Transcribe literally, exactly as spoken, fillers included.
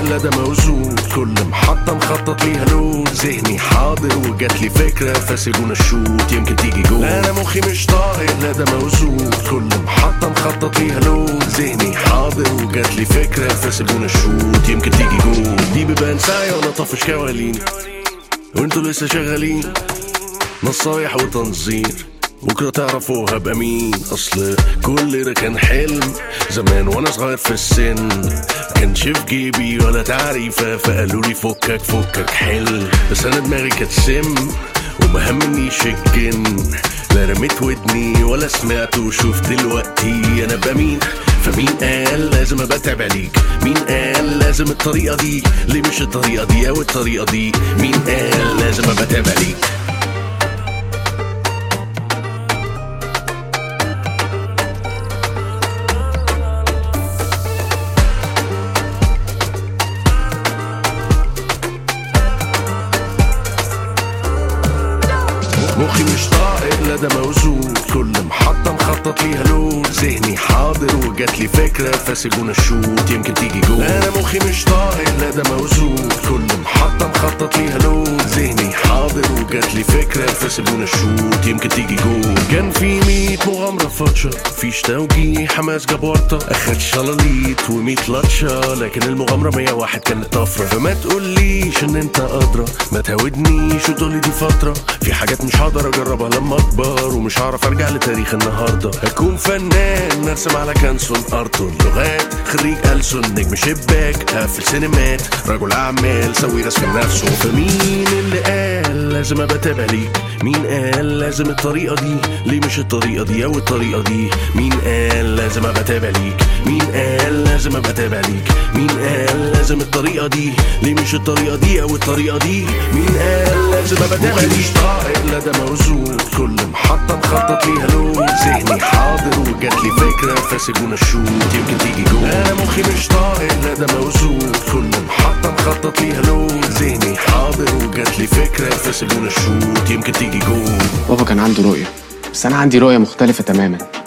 لا ده موجود، كل محطة مخطط ليها لون. ذهني حاضر وجات لي فكرة فسيبونا الشوط يمكن تيجي جول. انا مخي مش طايق لا ده موجود، كل محطة مخطط ليها لون. ذهني حاضر وجات لي فكرة فسيبونا الشوط يمكن تيجي جول. دي بيبان ساعة وانا طفش كوالين وانتوا لسه شغالين نصايح وتنظير، بكرة تعرفوا هبقى مين. اصل كل ده كان حلم زمان وانا صغير في السن، كانش في جيبي ولا تعريفة فقالوا لي فكك فكك حل. بس انا دماغي كانت سم وما همنيش الجن، لا رميت ودني ولا سمعت وشوف دلوقتي انا بمين. فمين قال لازم ابقى تابع ليك؟ مين قال لازم الطريقة دي؟ ليه مش الطريقة دي او الطريقة دي؟ مين قال لازم ابقى تابع ليك؟ مخي مش طايق لا ده موجود، كل محطة مخطط ليها لون. ذهني حاضر وجات لي فكرة فسيبونا الشوط يمكن تيجي جول. انا مخي مش طايق لا ده موجود، كل محطة مخطط ليها لون. ذهني حاضر وجات لي فكرة فسيبونا الشوط يمكن تيجي جول. كان في ميت مغامرة فتشة، فيش توجيه حماس جاب ورطة، اخد شلاليت وميت لطشة، لكن المغامرة مية واحد كانت طفرة. فما تقوليش ان انت ادرى، ما تهودنيش وتقولي دي فترة. في حاجات مش هقدر اجربها لما اكبر ومش هعرف ارجع لتاريخ النهارده. هكون فنان نرسم على كانسون ارتون لغات، خريج ألسن نجم شباك، قافل سينمات، رجل اعمال سوي رسم نفسه. فمين اللي قال لازم ابقى تابع ليك؟ مين قال لازم الطريقه دي؟ ليه مش الطريقه دي او الطريقه دي؟ مين قال لازم ابقى تابع ليك؟ مين قال لازم ابقى تابع ليك؟ مين قال لازم الطريقه دي؟ ليه مش الطريقه دي او الطريقه دي؟ مين قال لازم ابقى تابع ليك؟ لا ده موجود، كل محطة مخطط ليها لون. ذهني حاضر وجات لي فكرة فسيبونا الشوط يمكن تيجي جول. انا مخي مش طايق لا ده موجود، كل محطة مخطط ليها لون. ذهني حاضر وجات لي فكرة فسيبونا الشوط يمكن تيجي جول. بابا كان عنده رؤية بس انا عندي رؤية مختلفة تماما.